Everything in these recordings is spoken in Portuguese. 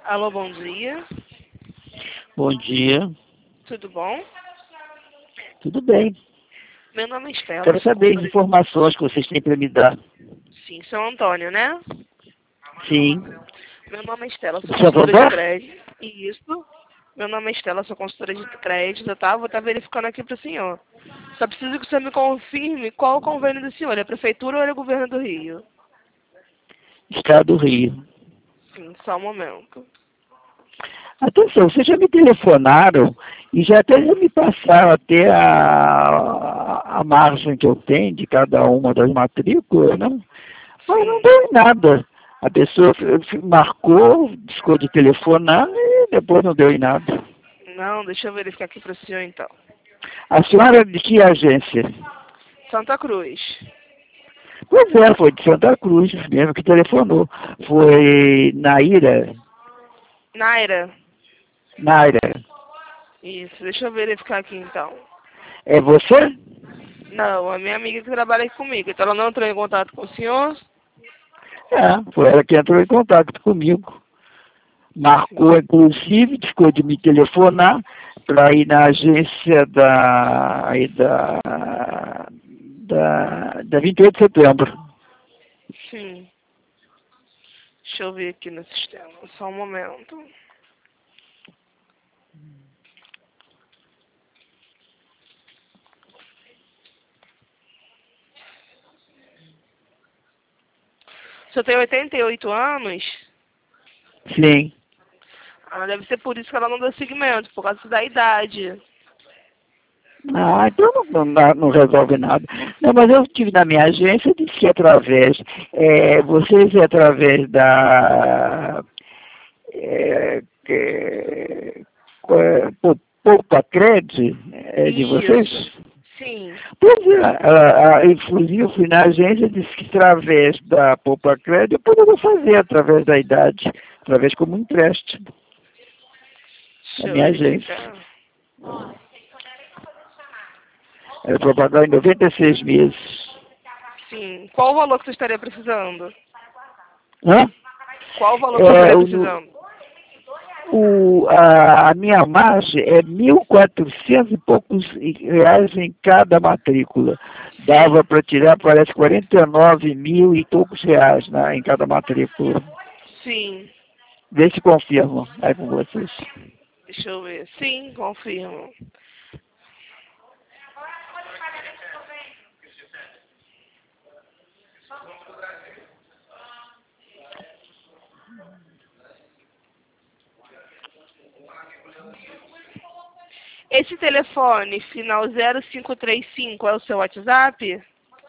Alô, bom dia. Bom dia. Tudo bom? Tudo bem. Meu nome é Estela. Quero saber as informações que vocês têm para me dar. Sim, São Antônio, né? Sim. Meu nome é Estela, sou Seu consultora de Antônio? crédito. Isso. Meu nome é Estela, sou consultora de crédito, tá? Vou estar verificando aqui para o senhor. Só preciso que você me confirme qual o convênio do senhor. É a Prefeitura ou é o Governo do Rio? Estado do Rio. Sim, só um momento. Atenção, vocês já me telefonaram e já até já me passaram até a margem que eu tenho de cada uma das matrículas, né? Mas não Sim. deu em nada. A pessoa marcou, ficou de telefonar e depois não deu em nada. Não, deixa eu verificar aqui para o senhor então. A senhora é de que agência? Santa Cruz. Pois é, foi de Santa Cruz mesmo que telefonou. Foi Naira. Naira. Naira. Isso, deixa eu verificar aqui então. É você? Não, a minha amiga que trabalha aqui comigo. Então ela não entrou em contato com o senhor? É, foi ela que entrou em contato comigo. Marcou, inclusive, ficou de me telefonar para ir na agência da 28 de setembro. Sim. Deixa eu ver aqui no sistema. Só um momento. O senhor tem 88 anos? Sim. Ah, deve ser por isso que ela não deu seguimento, por causa da idade. Ah, então não resolve nada. Não, mas eu estive na minha agência e disse que vocês através da Poupa Cred de vocês? Isso. Sim. Pois é, inclusive eu fui na agência e disse que através da Poupa Cred eu poderia fazer através da idade, através como empréstimo. A Deixa eu minha agência. verificar. Era para pagar em 96 meses. Sim. Qual o valor que você estaria precisando? Hã? Qual o valor que você estaria precisando? A minha margem é 1.400 e poucos reais em cada matrícula. Dava para tirar, parece, 49 mil e poucos reais, né, em cada matrícula. Sim. Vê se confirmam aí com vocês. Deixa eu ver. Sim, confirmo. Esse telefone, final 0535, é o seu WhatsApp?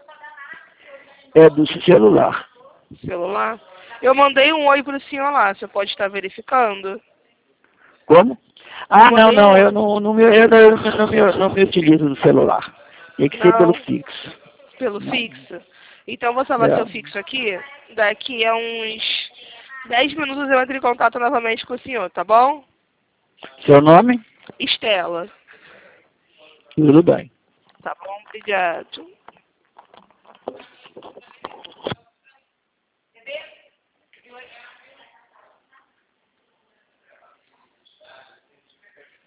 É do celular. Celular? Eu mandei um oi pro senhor lá, você pode estar verificando? Como? Eu Ah, mandei um... eu não me utilizo do celular. Tem que ser pelo Não, fixo. pelo Não. fixo. Então vou salvar seu É. fixo aqui. Daqui a uns 10 minutos eu entro em contato novamente com o senhor, tá bom? Seu nome? Estela. Tudo bem. Tá bom, obrigado.